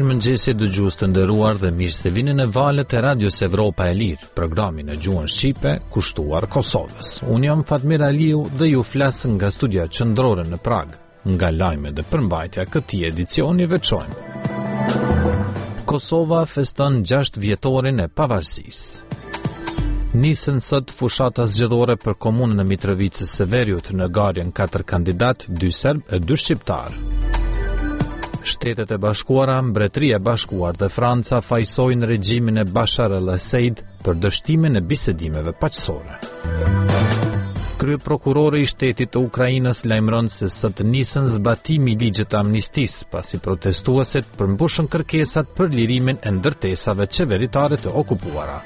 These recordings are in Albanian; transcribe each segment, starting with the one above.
Mirëmëngjesi dëgjues të nderuar dhe mirë se vini në valët e Radios Evropa e Lirë, programin e gjuhën shqipe kushtuar Kosovës. Unë jam Fatmir Aliu dhe ju flas nga studia qendrore në Prag, nga lajmet dhe përmbajtja këtij edicioni veçojmë. Kosova feston 6 vjetorin e pavarësisë. Nisën sot fushata zgjedhore për komunën e Mitrovicës së Veriut, në garjen 4 kandidat, 2 serb e 2 shqiptar. Shtetet e Bashkuara, Mbretëria e Bashkuar dhe Franca fajsojnë regjimin e Bashar al-Assad për dështimin e bisedimeve paqësore. Kryeprokurori i shtetit të Ukrainës lajmëron se sot nisën zbatimi i ligjit të amnistisë, pasi protestuesit përmbushën kërkesat për lirimin e ndërtesave qeveritare të okupuara.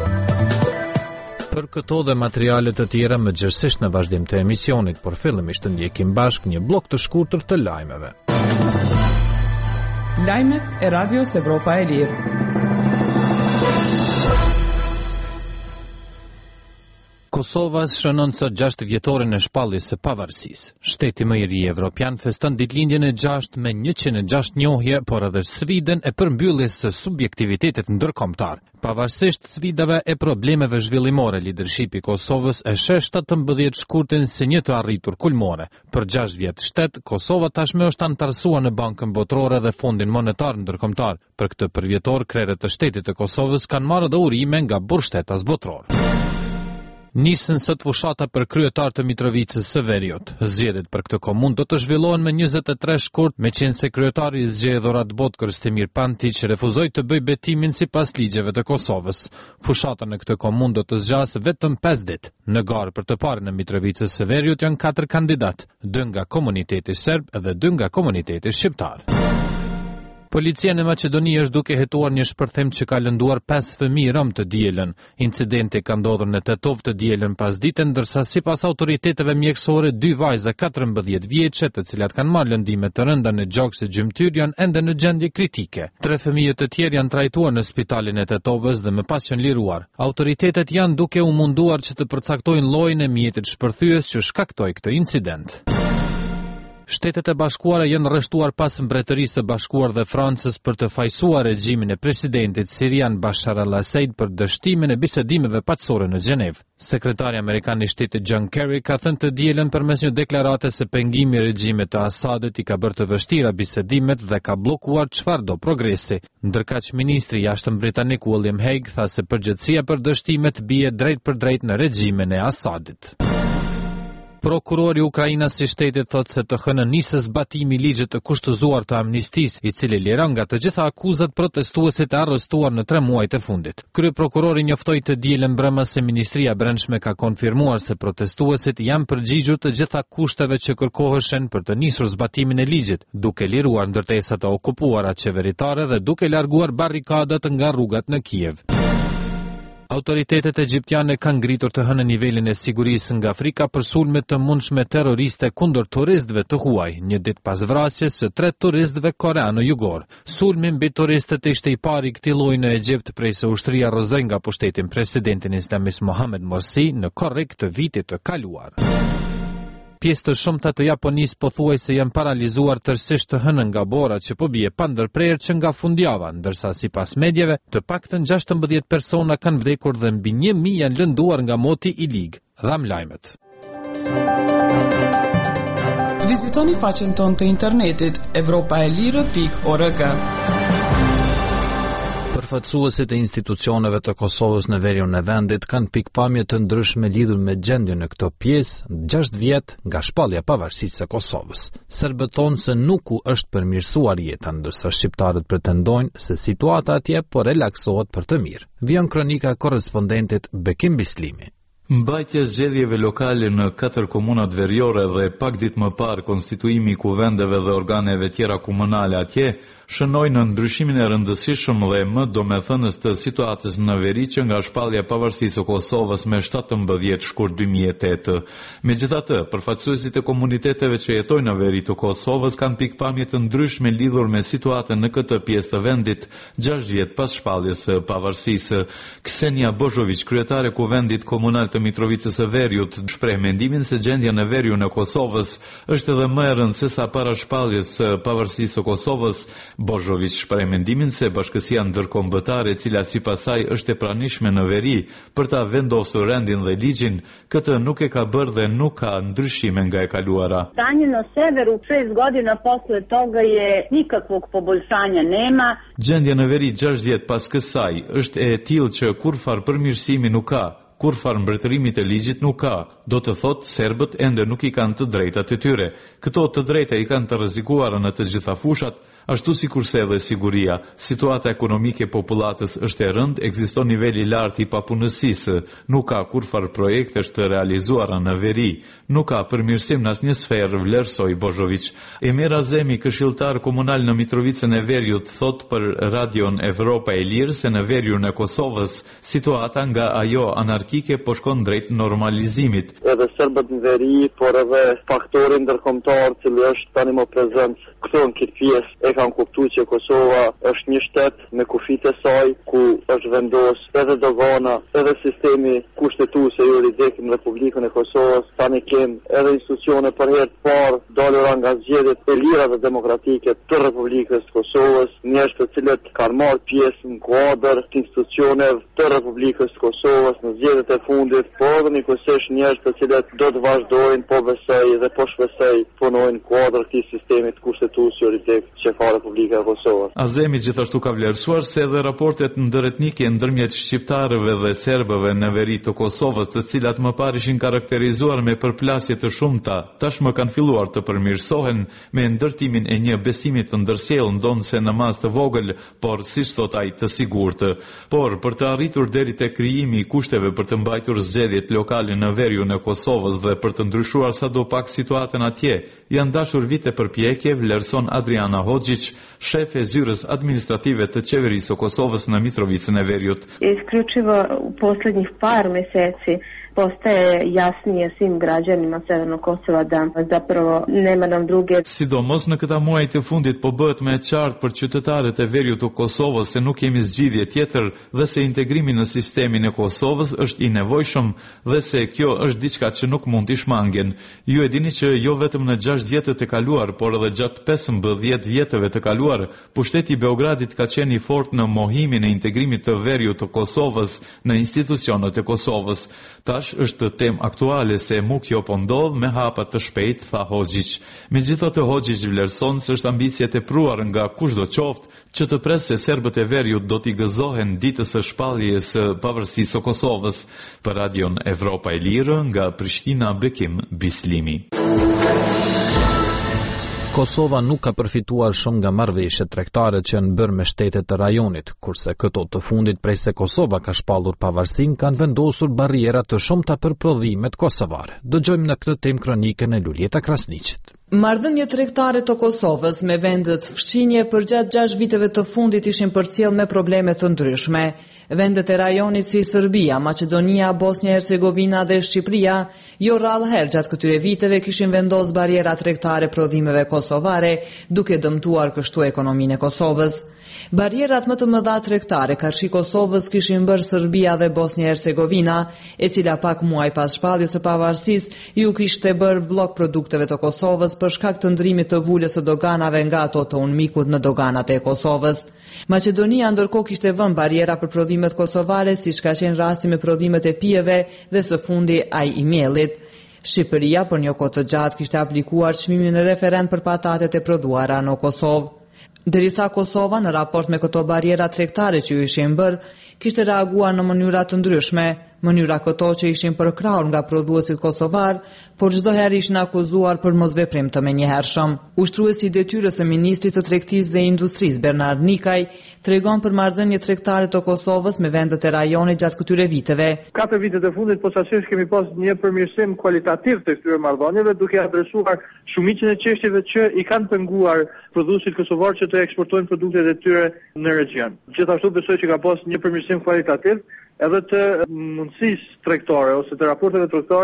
Për këto dhe materialet të tjera më gjërësisht në vazhdim të emisionit, por fillimisht të ndjekim bashk një blok të shkurtër të lajmeve. Lajmet e Radios Evropa e Lirë. Kosova shënon sot 6 vjetorin e shpalljes së pavarësisë. Shteti më i ri evropian feston ditëlindjen e 6 me 106 njohje, por edhe sfidën e përmbylljes së subjektivitetit ndërkombëtar. Pavarësisht sfidave e problemeve zhvillimore, lidershipi i Kosovës e sheh 17 shkurtin si një të arritur kulmore. Për 6 vjet shtet, Kosova tashmë është anëtarësuar në Bankën Botërore dhe Fondin Monetar Ndërkombëtar. Për këtë përvjetor, krerët të shtetit të Kosovës kanë marrë dhe urime nga burgshtetas botror. Nisën sot fushata për kryetar të Mitrovicës së Veriut. Zgjedhjet për këtë komunë do të zhvillohen me 23 shkurt, meqense kryetari i zgjedhur Atbot Krstimir Pantić refuzoi të bëjë betimin sipas ligjeve të Kosovës. Fushata në këtë komunë do të zgjasë vetëm 5 ditë. Në garë për të parën e Mitrovicës së Veriut janë 4 kandidat, 2 nga komuniteti serb dhe 2 nga komuniteti shqiptar. Policia në Maqedoni është duke hetuar një shpërthim që ka lënduar 5 fëmijë rom të dielën. Incidenti ka ndodhur në Tetov të dielën pasdite, ndërsa sipas autoriteteve mjekësore 2 vajza 14 vjeçe, të cilat kanë marrë lëndime të rënda në gjokë së gjymtyr, janë ende në gjendje kritike. 3 fëmijë të tjerë janë trajtuar në spitalin e Tetovës dhe më pas janë liruar. Autoritetet janë duke u munduar që të përcaktojnë llojin e mjetit shpërthyes që shkaktoi këtë incident. Shtetet e Bashkuara janë rreshtuar pas Mbretërisë së Bashkuar dhe Francës për të fajsuar regjimin e presidentit sirian Bashar al-Assad për dështimin e bisedimeve paqësore në Gjenevë. Sekretari amerikan i shtetit John Kerry ka thënë të dielën përmes një deklarate se pengimi i regjimit të Assadit i ka bërë të vështira bisedimet dhe ka bllokuar çfarëdo progresi. Ndërkaq ministri i jashtëm britanik William Hague tha se përgjegjësia për dështimet bie drejt për drejt në regjimin e Assadit. Prokurori i Ukrainës i shtetit thotë se të hënën nisë zbatimi i ligjit të kushtëzuar të amnistisë, i cili liron nga të gjitha akuzat protestuesit e arrestuar në 3 muajt e fundit. Kryeprokurori njoftoi të dielën mbrëmë se Ministria e Brendshme ka konfirmuar se protestuesit janë përgjigjur të gjitha kushteve që kërkoheshin për të nisur zbatimin e ligjit, duke liruar ndërtesat e okupuara qeveritare dhe duke larguar barrikadat nga rrugat në Kiev. Autoritetet egjiptiane kanë ngritur të hënë nivelin e sigurisë nga Afrika për sulme të mundshme terroriste kundër turistëve të huaj, një ditë pas vrasjes së 3 turistëve koreano-jugor. Sulmi mbi turistët ishte i pari i këtij lloji në Egjipt prej se ushtria rrëzoi nga pushtetin presidentin islamist Mohamed Morsi në korrik të vitit të kaluar. Pjesë të shumta të Japonisë pothuajse janë paralizuar tërësisht të hënën nga bora që po bie pa ndërprerje që nga fundjava, ndërsa sipas medjeve, të paktën 16 persona kanë vdekur dhe mbi 1000 janë lënduar nga moti i ligë. Dham lajmet. Vizitoni faqen tonë të internetit evropaelire.org. Përfaqësuesit e institucioneve të Kosovës në veriun e vendit kanë pikpamje të ndryshme lidhur me gjendjen në këtë pjesë 6 vjet nga shpallja pavarësisë së Kosovës. Serbët thonë se nuk u është përmirësuar jeta, ndërsa shqiptarët pretendojnë se situata atje po relaksohet për të mirë. Vjen kronika e korrespondentit Bekim Bislimi. Mbajtja zgjedhjeve lokale në 4 komunat veriore dhe pak ditë më parë konstituimi i kuvendeve dhe organeve tjera komunale atje shënoi në ndryshimin e rëndësishëm dhe më domethënës të situatës në veri që nga shpallja pavarësisë së Kosovës me 17 shkurt 2008. Megjithatë, përfaqësuesit e komuniteteve që jetojnë në veri të Kosovës kanë pikpamje të ndryshme lidhur me situatën në këtë pjesë të vendit 6 vjet pas shpalljes së pavarësisë. Ksenia Bozhović, kryetare e kuvendit komunal të Mitrovicës së Veriut, shpreh mendimin se gjendja në veriun e Kosovës është edhe më e rëndë se sa para shpalljes së pavarësisë së Kosovës, Bozhović shpreh mendimin se bashkësia ndërkombëtare, e cila sipas saj është e pranishme në veri për ta vendosur rendin dhe ligjin, këtë nuk e ka bërë dhe nuk ka ndryshime nga e kaluara. Stanje na severu 6 godina posle toga je nikakvog poboljšanja nema. Gjendja në veri 6 vjet pas kësaj është e tillë që kurfar përmirësimi nuk ka. Kurfar mbretërimit e ligjit nuk ka, do të thotë serbët ende nuk i kanë të drejtat e tyre. Këto të drejta i kanë të rrezikuara në të gjitha fushat, ashtu sikurse edhe siguria. Situata ekonomike e popullatës është e rëndë, ekziston niveli i lartë i papunësisë, nuk ka kurfar projekte të realizuara në veri, nuk ka përmirësim në asnjë sferë, vlerësoi Bozhović. Emir Azemi, këshilltar komunal në Mitrovicën e Veriut, thot për Radion Evropa e Lirë se në Veriun e Kosovës situata nga ajo anarkike po shkon drejt normalizimit. Edhe serbët në veri, por edhe faktori ndërkombëtar që është tani më prezant këto në këtë pjesë e kanë kuptuar që Kosova është një shtet me kufit e saj, ku është vendos edhe dogana, edhe sistemi kushtetues e juridik në Republikën e Kosovës. Tani kem edhe institucione për herë të parë dalura nga zgjedhjet e lira dhe demokratike të Republikës së Kosovës, njerëz të cilët kanë marrë pjesë në kuadër të institucioneve të Republikës së Kosovës në zgjedhjet e fundit, por edhe njëkohësisht njerëz të cilët do të vazhdojnë po besoj dhe po shpresoj punojnë në kuadër këtij sistemi të kushtetues juridik që ka Republika e Kosovës. Azemi gjithashtu ka vlerësuar se edhe raportet ndëretnike ndërmjet shqiptarëve dhe serbëve në veri të Kosovës, të cilat më parë ishin karakterizuar me përplasje të shumta, tashmë kanë filluar të përmirësohen me ndërtimin e një besimi të ndërsjellë, ndonse në masë të vogël, por siç thot ai të sigurt. Por për të arritur deri te krijimi i kushteve për të mbajtur zgjedhjet lokale në veriun e Kosovës dhe për të ndryshuar sadopak situatën atje, janë dashur vite përpjekje, vlerëson Adriana Hoxhić, shef e zyrës administrative të qeverisë së Kosovës në Mitrovicën e Veriut. Isključivo u posljednjih par mjeseci postaje jasnije svim građanima Severnog Kosova da zapravo nema nam druge. Sidomos në këta muaj të fundit po bëhet më e qartë për qytetarët e veriut të Kosovës se nuk kemi zgjidhje tjetër dhe se integrimi në sistemin e Kosovës është i nevojshëm dhe se kjo është diçka që nuk mund t'i shmangen. Ju e dini që jo vetëm në 6 vjetët e kaluar, por edhe gjatë 15 vjetëve të kaluar, pushteti i Beogradit ka qenë i fortë në mohimin e integrimit të veriut të Kosovës në institucionet e Kosovës. Tash është temë aktuale se mu kjo po ndodh me hapa të shpejt, tha Hoxhić. Megjithatë Hoxhić vlerëson se është ambicie e tepruar nga kushdo qoftë që të presë se serbët e veriut do t'i gëzohen ditës së shpalljes së pavarësisë së Kosovës. Për Radion Evropa e Lirë, nga Prishtina, Bekim Bislimi. Kosova nuk ka përfituar shumë nga marrëveshjet tregtare që janë bërë me shtetet të rajonit, kurse këto të fundit prej se Kosova ka shpallur pavarësinë kanë vendosur barriera të shumta për prodhimet kosovare. Dëgjojmë në këtë temë kronikën e Luljeta Krasniqit. Marrëdhënie tregtare të Kosovës me vendet fqinje për gjatë 6 viteve të fundit ishin përcjell me probleme të ndryshme. Vendet e rajonit si Serbia, Maqedonia, Bosnja-Hercegovina dhe Shqipëria jo rrallëherë gjatë këtyre viteve kishin vendosur barriera tregtare prodhimeve kosovare, duke dëmtuar kështu ekonominë e Kosovës. Barrierat më të mëdha tregtare karshi Kosovës kishin bërë Serbia dhe Bosnja-Hercegovina, e cila pak muaj pas shpalljes së pavarësisë ju kishte bërë blok produkteve të Kosovës për shkak të ndrimit të vulës së doganave nga ato të UNMIK-ut në doganat e Kosovës. Maqedonia ndërkohë kishte vënë barriera për prodhimet kosovare, siç ka qenë rasti me prodhimet e pijeve dhe së fundi ai i miellit. Shqipëria për një kohë të gjatë kishte aplikuar çmimin e referent për patatet e prodhuara në Kosovë. Derisa Kosova në raport me këto barriera tregtare që ju ishin bërë, kishte reaguar në mënyra të ndryshme, mënyra këto që ishin përkrahur nga prodhuesit kosovar, por çdo herë ishin akuzuar për mosveprim të menjëhershëm. Ushtruesi i detyrës së ministrit të tregtisë dhe industrisë Bernard Nikaj tregon për marrëdhëniet tregtare të Kosovës me vendet e rajonit gjatë këtyre viteve. 4 vitet e fundit posaçërisht kemi pas një përmirësim kualitativ të këtyre marrëdhënieve, duke adresuar shumicën e çështjeve që i kanë penguar prodhuesit kosovar që të eksportojnë produktet e tyre në region. Gjithashtu besoj që ka pas një përmirësim kualitativ edhe të mundësisë tregtare ose të raporteve tregtare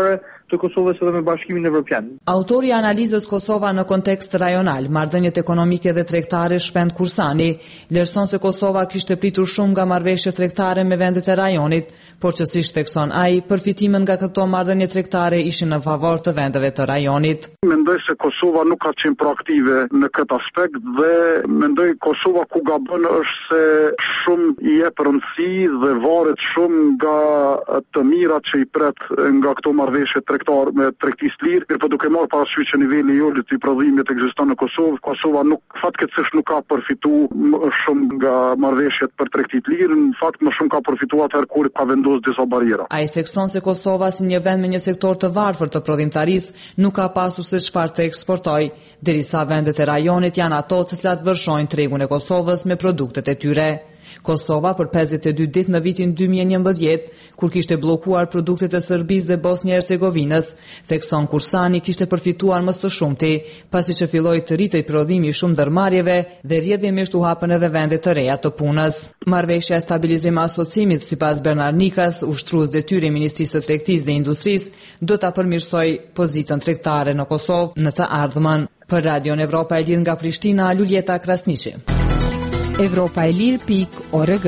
të Kosovës edhe me Bashkimin Evropian. Autori i analizës Kosova në kontekst rajonal, marrëdhëniet ekonomike dhe tregtare Shpend Kursani, vlerëson se Kosova kishte pritur shumë nga marrëveshjet tregtare me vendet e rajonit, por që siç thekson ai, përfitimet nga këto marrëdhënie tregtare ishin në favor të vendeve të rajonit. Mendoj se Kosova nuk ka qenë proaktive në këtë aspekt dhe mendoj Kosova ku gabon është se shumë i jep rëndësi dhe varet shumë nga të mirat që i pret nga këto marrëveshje tregtare me tregtisë lirë, por duke marrë parasysh që niveli i ulët i prodhimit ekziston në Kosovë, Kosova nuk fatkeqësisht nuk ka përfituar shumë nga marrëveshjet për tregtitë lirë, në fakt më shumë ka përfituar atëherë kur ka vendosur disa barriera. Ai thekson se Kosova si një vend me një sektor të varfër të prodhimtarisë nuk ka pasur se çfarë të eksportojë, derisa vendet e rajonit janë ato të cilat vërshojnë tregun e Kosovës me produktet e tyre. Kosova për 52 ditë në vitin 2011, kur kishte bllokuar produktet e Serbisë dhe Bosnjë-Hercegovinës, thekson Kursani kishte përfituar më së shumti, pasi që filloi të rritej prodhimi i shumë ndërmarrjeve dhe rrjedhimisht u hapën edhe vende të reja të punës. Marrëveshja e stabilizim asocimit, sipas Bernard Nikas, ushtrues detyre i Ministrisë së Tregtisë dhe Industrisë, do ta përmirësojë pozitën tregtare në Kosovë në të ardhmen. Për Radion Evropa e Lirë nga Prishtina, Luljeta Krasniqi. Evropaelir.org.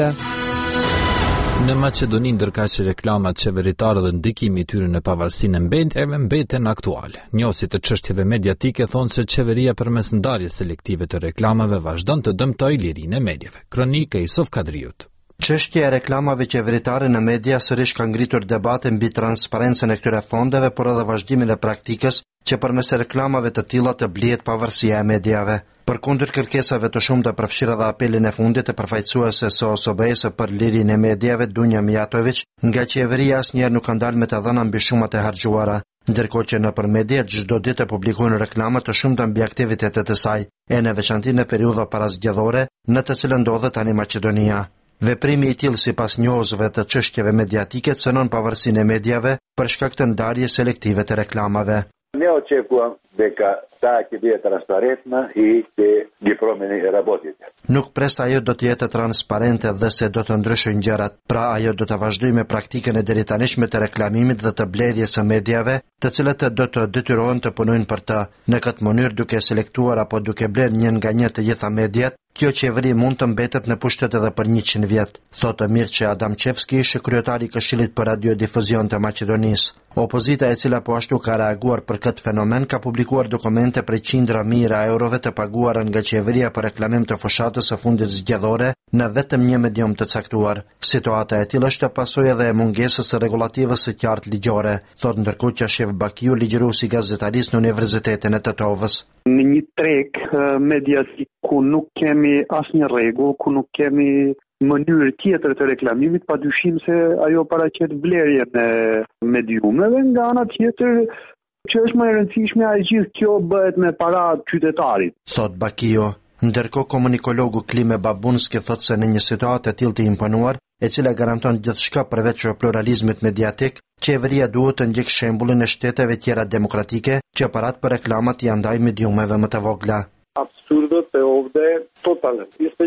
Në Maqedoni, ndërkaq reklamat qeveritare dhe ndikimi i tyre në pavarësinë e mbetjeve mbeten aktuale. Njohësit të çështjeve mediatike thonë se qeveria përmes ndarjes selektive të reklamave vazhdon të dëmtojë lirinë e mediave. Kronika e Yusuf Kadriut. Çështja e reklamave qeveritare në media sërish ka ngritur debate mbi transparencën e këtyre fondeve, por edhe vazhdimin e praktikës që përmes reklamave të tilla të blihet pavarësia e mediave. Përkundër kërkesave të shumta përfshirë dhe apelin e fundit të përfaqësuese së OSBE-së për lirinë e mediave, Dunja Mijatović, nga qeveria asnjëherë nuk ka dalë me të dhëna mbi shumat e harxhuara, ndërkohë që nëpër media çdo ditë publikohen reklama të shumta mbi aktivitetet e saj, e në veçantë në periudha parazgjedhore, në të cilën ndodhet tani Maqedonia. Veprimi i tillë sipas njohësve të çështjeve mediatike cënon pavarësinë e mediave për shkak të ndarjes selektive të reklamave. Ne očekujem дека таа ќе биде транспарентна и ќе ги промени работите. Nuk pres ajo do të jetë transparente dhe se do të ndryshojnë gjërat. Pra ajo do të vazhdojë me praktikën e deritanishme të reklamimit dhe të blerjes së mediave, të cilët do të detyrohen të punojnë për të. Në këtë mënyrë, duke selektuar apo duke bler një nga një të gjitha mediat, kjo qeveri mund të mbetet në pushtet edhe për 100 vjet, thotë Mirçe Adamçevski, kryetari i Këshillit për Radiodifuzion të Maqedonisë. Opozita, e cila po ashtu ka reaguar për këtë fenomen, ka publikuar dokumente për qindra mijëra eurove të paguara nga qeveria për reklamim të fushatës së fundit zgjedhore në vetëm një medium të caktuar. Situata e tillë është pasojë edhe e mungesës së regulativës së qartë ligjore, thotë Ndërkoçja Shef Bakiu, ligjërues i gazetarisë në Universitetin e Tetovës. Në një treg mediatik ku nuk kemi asnjë rregull, ku nuk kemi mënyrë tjetër të reklamimit, padyshim se ajo paraqet vlerjen e mediumeve, nga ana tjetër që është më e rëndësishme ai gjithë kjo bëhet me para qytetarit. Thot Bakio. Ndërkohë komunikologu Klime Babunski thotë se në një situatë e tillë të imponuar, e cila garanton gjithçka përveç pluralizmit mediatik, qeveria duhet të ndjekë shembullin e shteteve tjera demokratike që parat për reklamat janë ndaj mediumeve më të vogla. Absurdët e ovde totalën.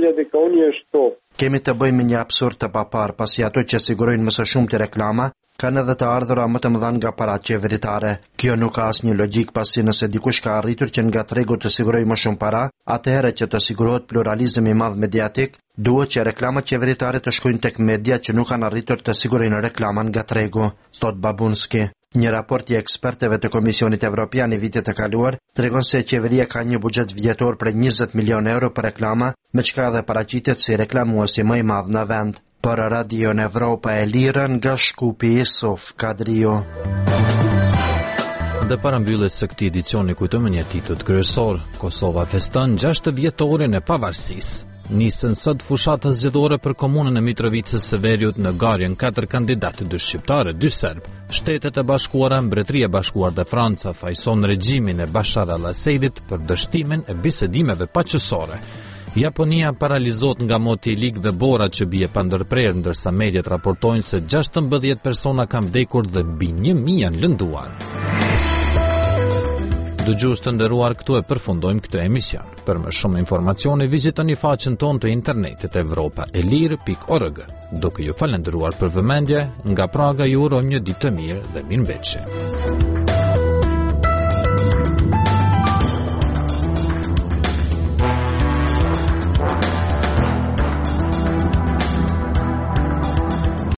Kemi të bëjmë një absurd të papar, pasi ato që sigurojnë më së shumti reklama kanë edhe të ardhura më të mëdha nga parat qeveritare. Kjo nuk ka asnjë logjik, pasi nëse dikush ka arritur që nga tregu të sigurojë më shumë para, atëherë që të sigurohet pluralizëm i madh mediatik, duhet që reklamat qeveritare të shkojnë tek media që nuk kanë arritur të sigurojnë reklaman nga tregu, thot Babunski. Një raport i ekspertëve të Komisionit Evropian i vitit të kaluar tregon se qeveria ka një buxhet vjetor për 20 milion euro për reklama, me çka edhe paraqitet si reklamuesi më i madh në vend. Për Radion Evropa e Lirë, nga Shkupi, Yusuf Kadriu. Dhe para mbylljes së këtij edicioni kujtojmë një titull kryesor: Kosova feston 6 vjetorin e pavarësisë. Nisën sot fushata zgjedhore për komunën e Mitrovicës së Veriut në garjen 4 kandidatë, 2 shqiptarë, 2 serb. Shtetet e Bashkuara, Mbretëria e Bashkuar dhe Franca fajson regjimin e Bashar al-Assadit për dështimin e bisedimeve paqësore. Japonia paralizohet nga moti i lig dhe bora që bie pa ndërprerje, ndërsa mediat raportojnë se 16 persona kanë vdekur dhe mbi 1000 janë lënduar. Dëgjues të nderuar, këtu e përfundojmë këtë emision. Për më shumë informacione vizitoni faqen tonë të internetit evropaelir.org. Duke ju falendëruar për vëmendje, nga Praga ju urojmë një ditë të mirë dhe mirëmbëjtje.